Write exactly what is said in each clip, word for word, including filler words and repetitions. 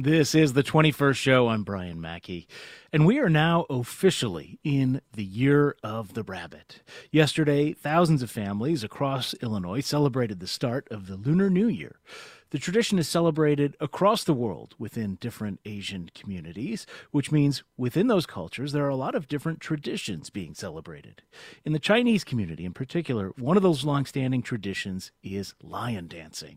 This is the twenty-first show. I'm Brian Mackey, and we are now officially in the Year of the Rabbit. Yesterday, thousands of families across Illinois celebrated the start of the Lunar New Year. The tradition is celebrated across the world within different Asian communities, which means within those cultures there are a lot of different traditions being celebrated. In the Chinese community in particular, one of those longstanding traditions is lion dancing.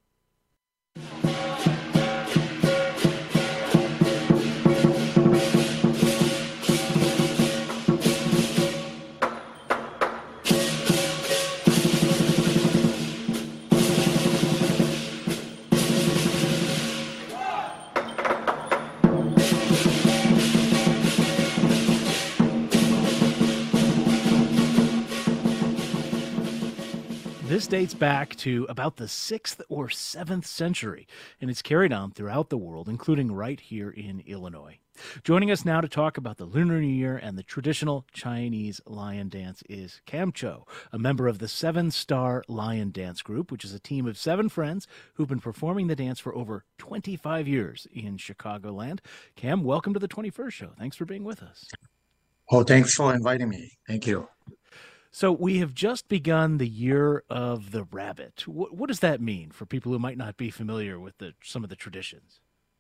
This dates back to about the sixth or seventh century, and it's carried on throughout the world, including right here in Illinois. Joining us now to talk about the Lunar New Year and the traditional Chinese lion dance is Cam Cho, a member of the Seven Star Lion Dance Group, which is a team of seven friends who've been performing the dance for over twenty-five years in Chicagoland. Cam, welcome to the twenty-first show. Thanks for being with us. Oh, thanks for inviting me. Thank you. So we have just begun the Year of the Rabbit. What, what does that mean for people who might not be familiar with the, some of the traditions?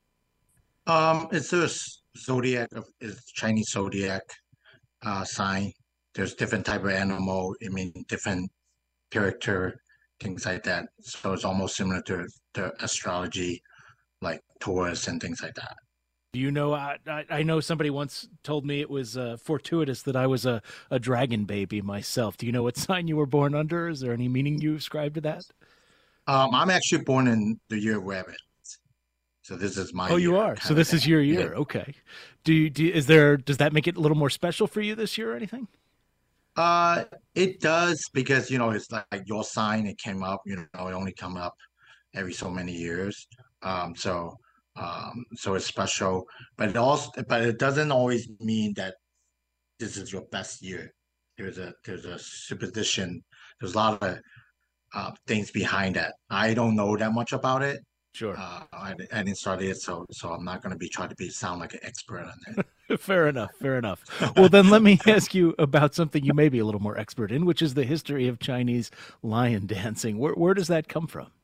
Um, it's a s- zodiac of it's Chinese zodiac uh sign. There's different type of animal. I mean, different character, things like that. So it's almost similar to the astrology, like Taurus and things like that. Do you know, I, I, I know somebody once told me it was uh, fortuitous that I was a, a dragon baby myself. Do you know what sign you were born under? Is there any meaning you ascribe to that? Um, I'm actually born in the year of rabbit, so this is my Oh, you year are. So kind of this thing. is your Yeah. year. Okay. Do you, do you- is there, does that make it a little more special for you this year or anything? Uh, it does because you know it's like your sign. It came up. You know, it only come up every so many years. Um, so um, so it's special, but it also but it doesn't always mean that this is your best year. There's a there's a superstition. There's a lot of uh, things behind that. I don't know that much about it. Sure. Uh, I, I didn't study it, so so I'm not going to be trying to be sound like an expert on it. Fair enough. Fair enough. Well, then let me ask you about something you may be a little more expert in, which is the history of Chinese lion dancing. Where, where does that come from?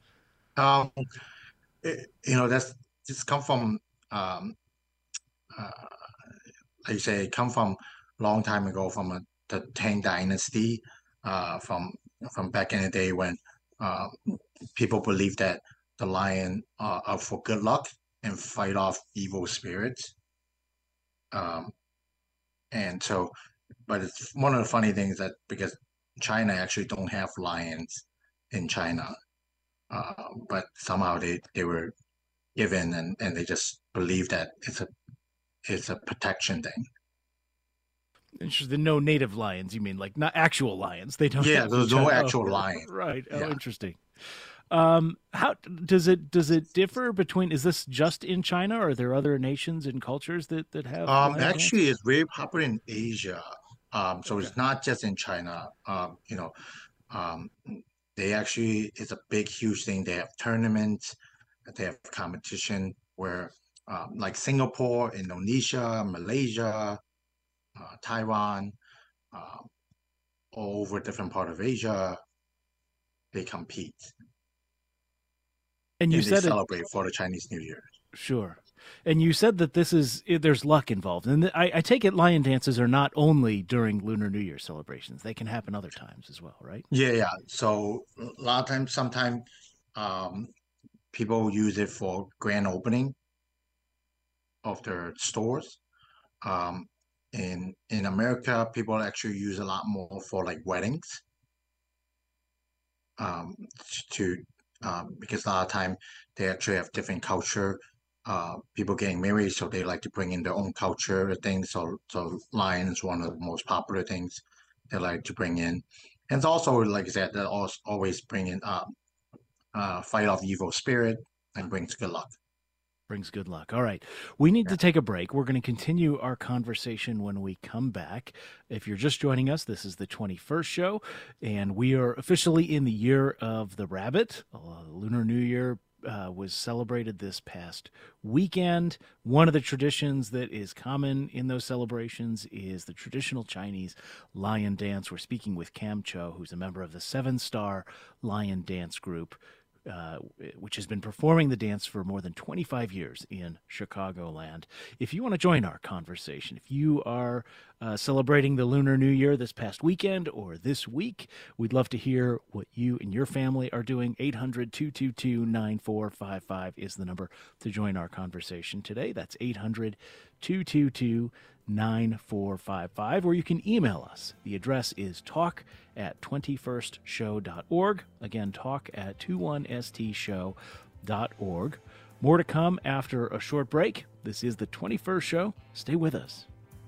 Um, it, you know that's just come from um, uh, like you say, it come from long time ago from a, the Tang Dynasty, uh, from from back in the day when uh, people believed that the lion uh, are for good luck and fight off evil spirits. Um, and so, but it's one of the funny things that because China actually don't have lions in China, uh, but somehow they they were given and and they just believe that it's a it's a protection thing. Interesting. No native lions, you mean, like not actual lions? They don't Yeah, have in there's no China. Oh, actual lion. right. Oh, Yeah. interesting. Um, how does it does it differ between? Is this just in China, or are there other nations and cultures that that have Um, lion actually, dancing? it's very popular in Asia. Um, so Okay. it's not just in China. Um, you know, um, they actually it's a big, huge thing. They have tournaments, they have competition where, um, like Singapore, Indonesia, Malaysia, uh, Taiwan, uh, all over different part of Asia, they compete And you and they said it. celebrate for the Chinese New Year. Sure. And you said that this is there's luck involved, and I, I take it lion dances are not only during Lunar New Year celebrations; they can happen other times as well, right? Yeah, yeah. So a lot of times, sometimes um, people use it for grand opening of their stores. Um, in in America, people actually use a lot more for like weddings. Um, to um, because a lot of time they actually have different culture. Uh, people getting married, so they like to bring in their own culture things. So so lion is one of the most popular things they like to bring in. And it's also like I said, they always always bring in uh, uh, fight off evil spirit and brings good luck. Brings good luck. All right. We need Yeah. to take a break. We're going to continue our conversation when we come back. If you're just joining us, this is the twenty-first show, and we are officially in the Year of the Rabbit. Uh, Lunar New Year uh, was celebrated this past weekend. One of the traditions that is common in those celebrations is the traditional Chinese lion dance. We're speaking with Cam Cho, who's a member of the Seven Star Lion Dance Group, Uh, which has been performing the dance for more than twenty-five years in Chicagoland. If you want to join our conversation, if you are uh, celebrating the Lunar New Year this past weekend or this week, we'd love to hear what you and your family are doing. eight hundred, two two two, nine four five five is the number to join our conversation today. That's eight hundred, two two two, nine four five five, or you can email us. The address is talk at twenty-first show dot org. Again, talk at twenty-one s t show dot org. More to come after a short break. This is the twenty-first Show. Stay with us.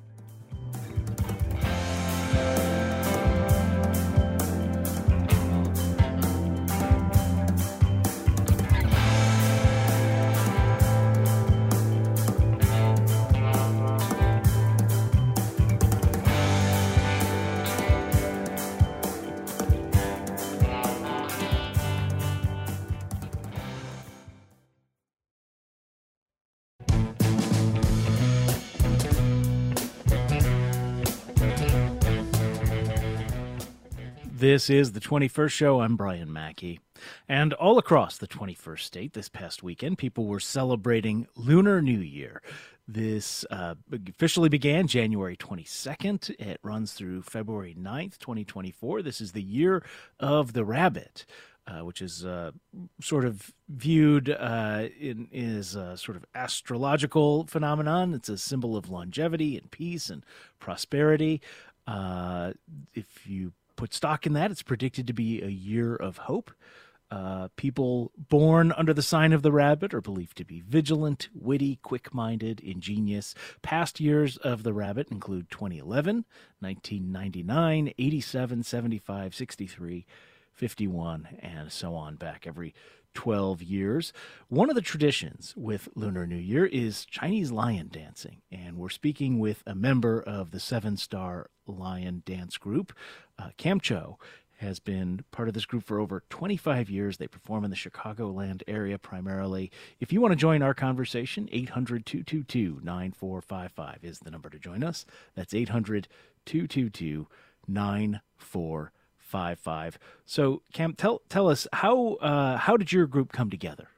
This is the twenty-first Show. I'm Brian Mackey. And all across the twenty-first state this past weekend, people were celebrating Lunar New Year. This uh, officially began January twenty-second. It runs through February ninth, twenty twenty-four. This is the Year of the Rabbit, uh, which is uh, sort of viewed uh, in, as a sort of astrological phenomenon. It's a symbol of longevity and peace and prosperity. Uh, if you put stock in that, it's predicted to be a year of hope. Uh, people born under the sign of the rabbit are believed to be vigilant, witty, quick-minded, ingenious. Past years of the rabbit include twenty eleven, nineteen ninety-nine, eighty-seven, seventy-five, sixty-three, fifty-one, and so on, back every twelve years. One of the traditions with Lunar New Year is Chinese lion dancing, and we're speaking with a member of the Seven Star Lion Dance Group. Uh, Cam Cho has been part of this group for over twenty-five years. They perform in the Chicagoland area primarily. If you want to join our conversation, eight hundred, two two two, nine four five five is the number to join us. That's eight hundred, two two two, nine four five five. So, Cam, tell tell us, how uh, how did your group come together?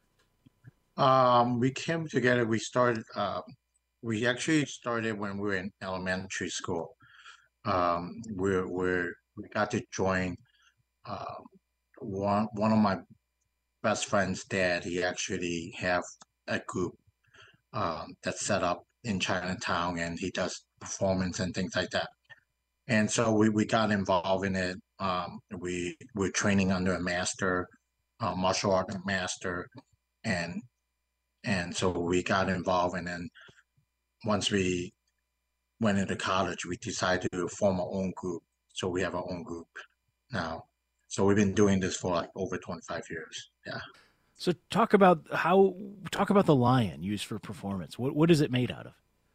Um, we came together. We started. Uh, we actually started when we were in elementary school. Um, we're we're we got to join. Um, one one of my best friend's dad. He actually have a group um, that's set up in Chinatown, and he does performance and things like that. And so we, we got involved in it. Um, we were training under a master, uh, martial art master, and and so we got involved. And then once we went into college, we decided to form our own group. So we have our own group now. So we've been doing this for like over twenty-five years. Yeah. So talk about how talk about the lion used for performance. What what is it made out of?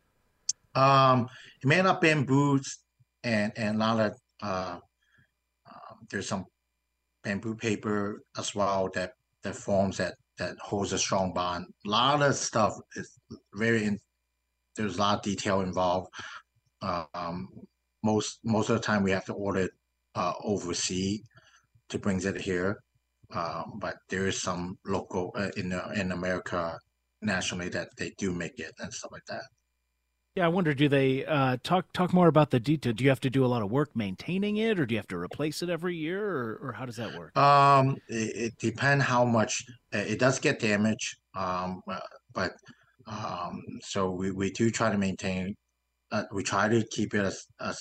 Um, it made up bamboos and and a lot of uh, um, there's some bamboo paper as well that that forms that that holds a strong bond. A lot of stuff is very in, there's a lot of detail involved. Um, most most of the time we have to order it uh, overseas to bring it here. Um, but there is some local uh, in uh, in America nationally that they do make it and stuff like that. Yeah, I wonder, do they uh, talk talk more about the detail? Do you have to do a lot of work maintaining it, or do you have to replace it every year, or, or how does that work? Um, it, it depends how much uh, it does get damaged. Um, uh, but um, so we, we do try to maintain. Uh, we try to keep it as as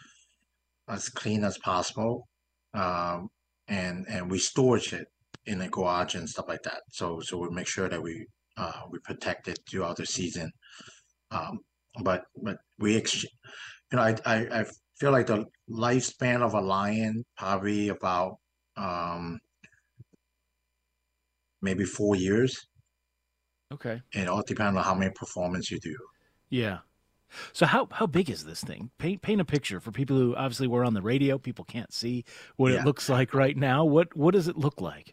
as clean as possible. Um, and and we storage it in a garage and stuff like that. So so we make sure that we uh, we protect it throughout the season. Um, but but we ex you know I, I I feel like the lifespan of a lion probably about um maybe four years. Okay. It all depends on how many performance you do. Yeah. So how how big is this thing? Paint paint a picture for people who obviously were on the radio. People can't see what Yeah. it looks like right now. What what does it look like?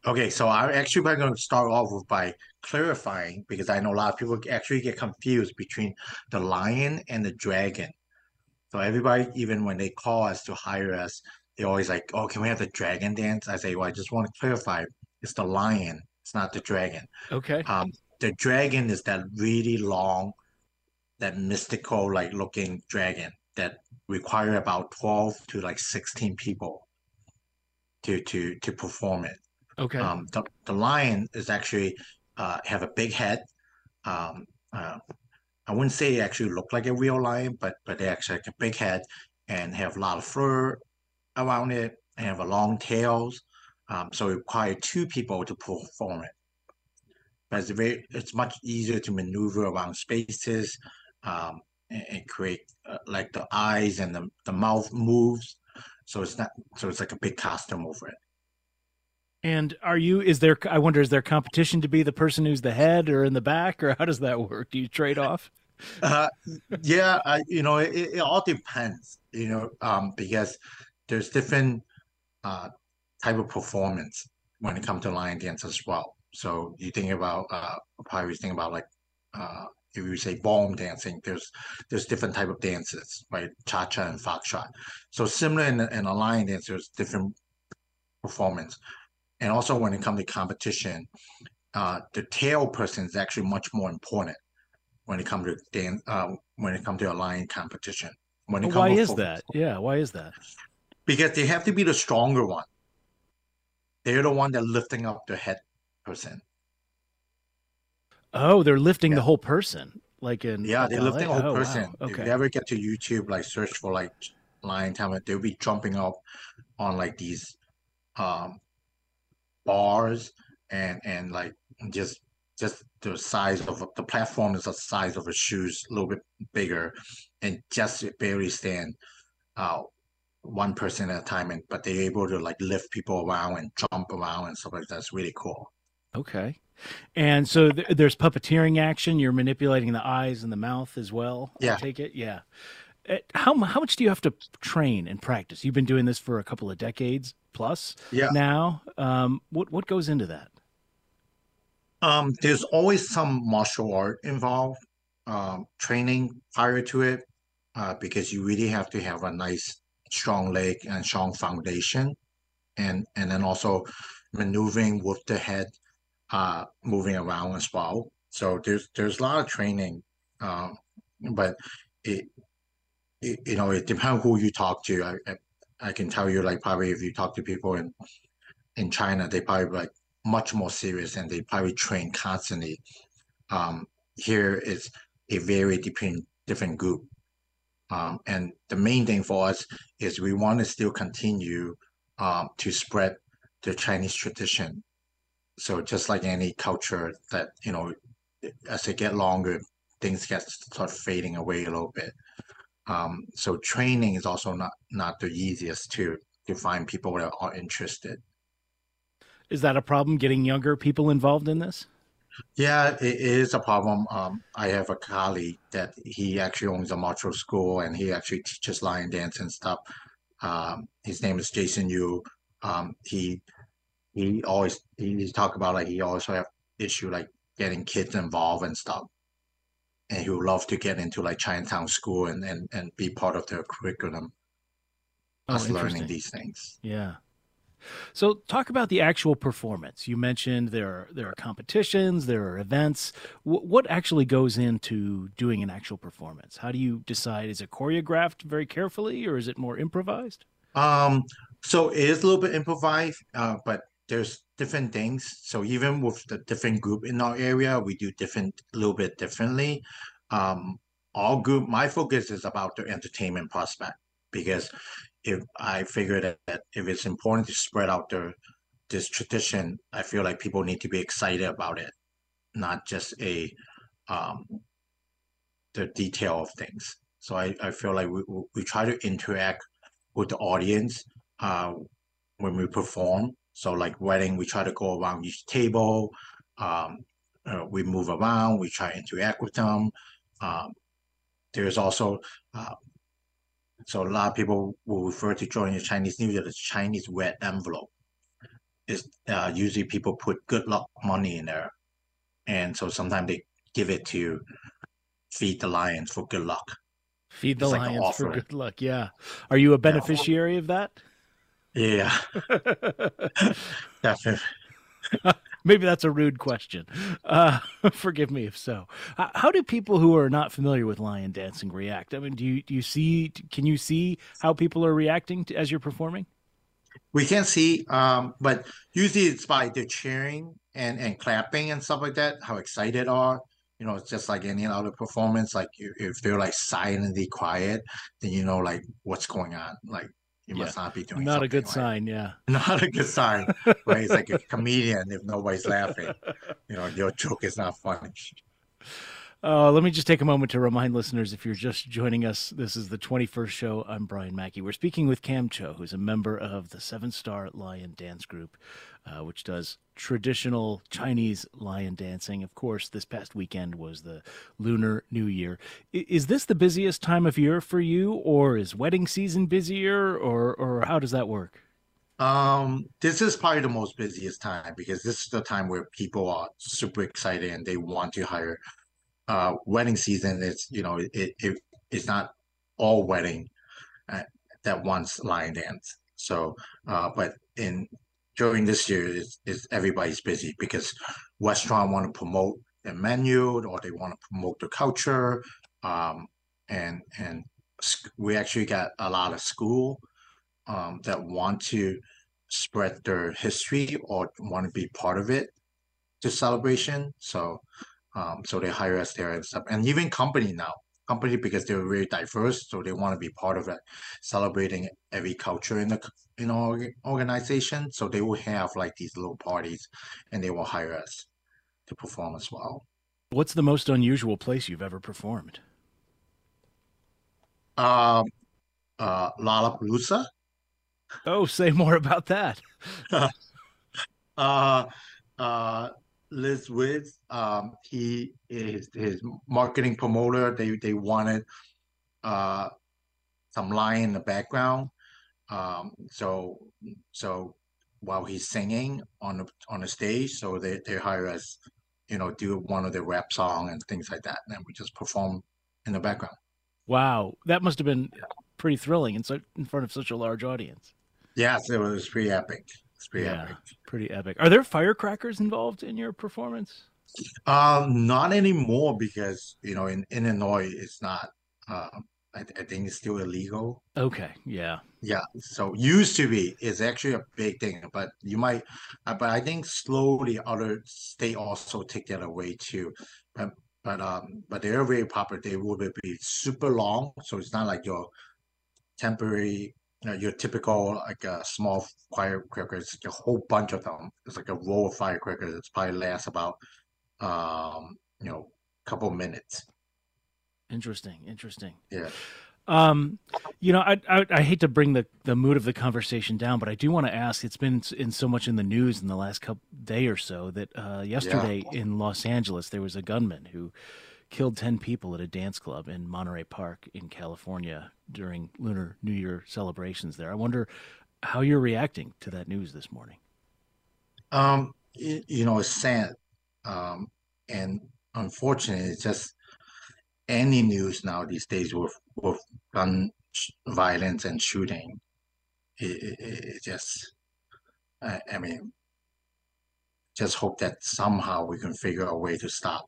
Okay, so I'm actually going to start off with by clarifying because I know a lot of people actually get confused between the lion and the dragon. So everybody, even when they call us to hire us, they always like, "Oh, can we have the dragon dance?" I say, "Well, I just want to clarify, it's the lion, it's not the dragon." Okay. Um, the dragon is that really long, that mystical like looking dragon that require about twelve to like sixteen people to to to perform it. Okay. Um, the, the lion is actually uh, have a big head. Um, uh, I wouldn't say it actually look like a real lion, but but they actually have a big head and have a lot of fur around it and have a long tails. Um, so it require two people to perform it. But it's very it's much easier to maneuver around spaces um, and, and create uh, like the eyes and the, the mouth moves. So it's not so it's like a big costume over it. And are you, is there, I wonder, is there competition to be the person who's the head or in the back, or how does that work? Do you trade off? Uh, yeah, I, you know, it, it all depends, you know, um, because there's different uh, type of performance when it comes to lion dance as well. So you think about uh, probably think about like uh, if you say ballroom dancing, there's there's different type of dances, right? Cha-cha and foxtrot. So similar in, in a lion dance, there's different performance. And also when it comes to competition, uh, the tail person is actually much more important when it comes to dance, uh, when it comes to a lion competition. When it Why comes is to that? Yeah, why is that? because they have to be the stronger one. They're the one that lifting up the head person. Oh, they're lifting the Yeah. whole person, like in Yeah, a they're lifting ballet. a whole Oh, wow. person. If you Okay. ever get to YouTube, like search for like lion tamer, they'll be jumping up on like these um bars and and like just just the size of the platform is the size of a shoes, a little bit bigger, and just barely stand uh one person at a time. And but they're able to like lift people around and jump around and stuff like that. It's really cool. Okay. And so th- there's puppeteering action. You're manipulating the eyes and the mouth as well, I Yeah, take it. Yeah. Uh, How, mu- how much do you have to train and practice? You've been doing this for a couple of decades plus yeah. now. Um, what, what goes into that? Um, there's always some martial art involved, um, training prior to it, uh, because you really have to have a nice, strong leg and strong foundation, and and then also maneuvering with the head, uh, moving around as well. So there's there's a lot of training, um, but it, it you know it depends who you talk to. I, I I can tell you like probably if you talk to people in in China, they probably like much more serious and they probably train constantly. Um, here is a very different different group. Um, and the main thing for us is we want to still continue um, to spread the Chinese tradition. So just like any culture that, you know, as they get longer, things get start fading away a little bit. Um, so training is also not not the easiest to to find people that are interested. Is that a problem getting younger people involved in this? Yeah, it is a problem. Um, I have a colleague that he actually owns a martial school and he actually teaches lion dance and stuff. Um, his name is Jason Yu. Um, he he always he, he talk about like he also have issue like getting kids involved and stuff. And he would love to get into like Chinatown school and and, and be part of their curriculum, Oh, us learning interesting. these things. Yeah. So talk about the actual performance. You mentioned there are there are competitions, there are events. W- what actually goes into doing an actual performance? How do you decide? Is it choreographed very carefully, or is it more improvised? Um, so it is a little bit improvised, uh, but there's different things. So even with the different group in our area, we do different a little bit differently. Um, our group, my focus is about the entertainment prospect because if I figure that, that if it's important to spread out the this tradition, I feel like people need to be excited about it, not just a um the detail of things. So I, I feel like we we try to interact with the audience uh, when we perform. So like wedding, we try to go around each table. Um, uh, we move around. We try to interact with them. Um, there's also uh, so a lot of people will refer to during the Chinese New Year the Chinese red envelope. is uh, usually people put good luck money in there, and so sometimes they give it to feed the lions for good luck. Feed the It's like an lions for offering. good luck. Yeah. Are you a Yeah, beneficiary of that? yeah, definitely. Maybe that's a rude question. Uh, forgive me if so. H- How do people who are not familiar with lion dancing react? I mean, do you do you see? Can you see how people are reacting to, as you're performing? We can see, um, but usually it's by the cheering and and clapping and stuff like that. How excited are. You know, it's just like any other performance. Like you, if they're like silently quiet, then you know like what's going on. Like you Yeah, must not be doing not a something good right. sign. Yeah. Not a good sign, right? It's like a comedian if nobody's laughing. You know, your joke is not funny. Uh, let me just take a moment to remind listeners if you're just joining us, this is the twenty-first show. I'm Brian Mackey. We're speaking with Cam Cho, who's a member of the Seven Star Lion Dance Group, uh, which does traditional Chinese lion dancing. Of course, this past weekend was the Lunar New Year. I- Is this the busiest time of year for you, or is wedding season busier, or, or how does that work? Um, this is probably the most busiest time because this is the time where people are super excited and they want to hire. Uh, wedding season is, you know, it it it's not all wedding uh, that wants lion dance. So, uh, but in during this year, is is everybody's busy because restaurant want to promote their menu or they want to promote the culture. Um, and and sc- we actually got a lot of school um, that want to spread their history or want to be part of it to celebration. So um, so they hire us there and stuff. And even company now, company because they're very diverse, so they want to be part of it, celebrating every culture in the in our organization. So they will have like these little parties, and they will hire us to perform as well. What's the most unusual place you've ever performed? Um, uh, Lollapalooza. Oh, say more about that. uh, uh, Liz Wiz, um, he is his marketing promoter. They they wanted uh some lion in the background. Um, so so while he's singing on the on the stage, so they they hire us, you know, do one of the rap song and things like that, and then we just perform in the background. Wow, that must have been pretty thrilling in, so, in front of such a large audience. Yes, it was pretty epic. It's pretty Yeah, epic. pretty epic. Are there firecrackers involved in your performance? Um, not anymore because you know in Illinois it's not. Uh, I, I think it's still illegal. Okay, yeah. Yeah, so used to be is actually a big thing, but you might, uh, but I think slowly other state also take that away too. But but um but they're very popular. They will be super long, so it's not like your temporary, you know, your typical like a small firecracker. It's like a whole bunch of them. It's like a roll of firecrackers. It's probably lasts about um you know couple minutes. Interesting, interesting. Yeah. Um, you know, I, I I hate to bring the the mood of the conversation down, but I do want to ask. It's been in so much in the news in the last couple day or so that uh, Yeah. yesterday in Los Angeles there was a gunman who killed ten people at a dance club in Monterey Park in California during Lunar New Year celebrations there. I wonder how you're reacting to that news this morning. Um, y- you know, it's sad. Um, and unfortunately, it's just any news now these days with with gun sh- violence and shooting. It, it, it just, I, I mean, just hope that somehow we can figure a way to stop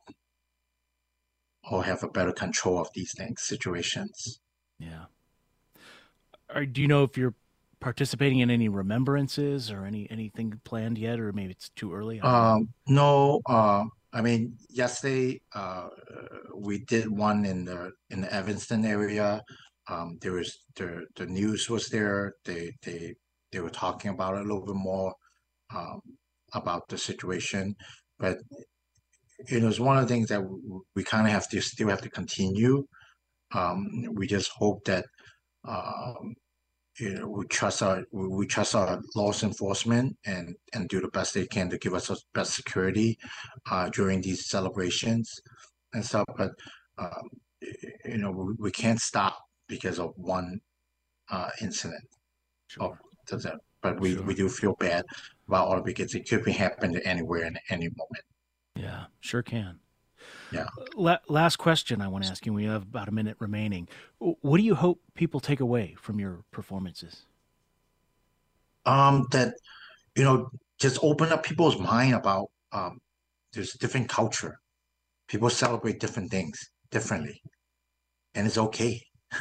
or have a better control of these things, situations. Yeah. Are, do you know if you're participating in any remembrances or any anything planned yet, or maybe it's too early? I don't know. Um, no, uh, I mean, yesterday uh, we did one in the in the Evanston area. Um, there was the the news was there. They they they were talking about it a little bit more um, about the situation, but you know, it's one of the things that w- we kind of have to still have to continue. Um, we just hope that um, you know we trust our we we trust our laws enforcement and and do the best they can to give us the best security uh, during these celebrations and stuff. But um, you know we, we can't stop because of one uh, incident. Oh, Sure, that's it. But we we sure. do feel bad. about Olympics. It could be happening anywhere in any moment. Yeah, sure can. Yeah. La- last question I want to ask you. We have about a minute remaining. What do you hope people take away from your performances? Um, that you know, just open up people's mind about um, there's different culture. People celebrate different things differently, and it's okay.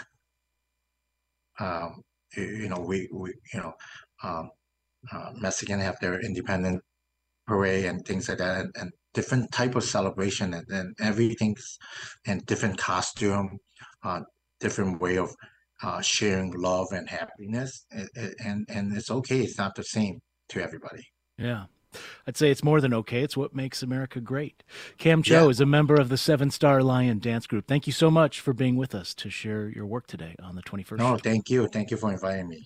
Um, you, you know, we we you know, um, uh, Mexican have their independent parade and things like that, and, and different type of celebration, and, and everything's and different costume, uh, different way of uh, sharing love and happiness, and, and and it's okay. It's not the same to everybody. Yeah. I'd say it's more than okay. It's what makes America great. Cam Yeah. Cho is a member of the Seven Star Lion Dance Group. Thank you so much for being with us to share your work today on the twenty-first No, show. thank you. Thank you for inviting me.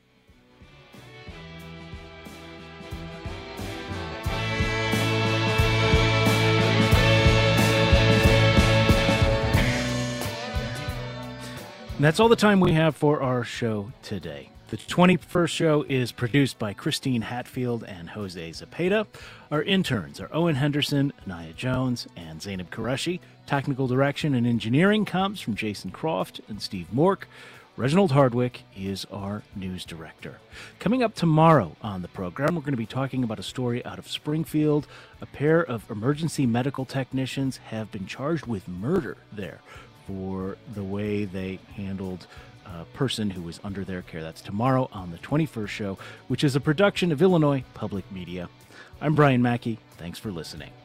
And that's all the time we have for our show today. The twenty-first show is produced by Christine Hatfield and Jose Zapata. Our interns are Owen Henderson, Anaya Jones, and Zainab Qureshi. Technical direction and engineering comes from Jason Croft and Steve Mork. Reginald Hardwick is our news director. Coming up tomorrow on the program, we're going to be talking about a story out of Springfield. A pair of emergency medical technicians have been charged with murder there for the way they handled a person who was under their care. That's tomorrow on the twenty-first show, which is a production of Illinois Public Media. I'm Brian Mackey. Thanks for listening.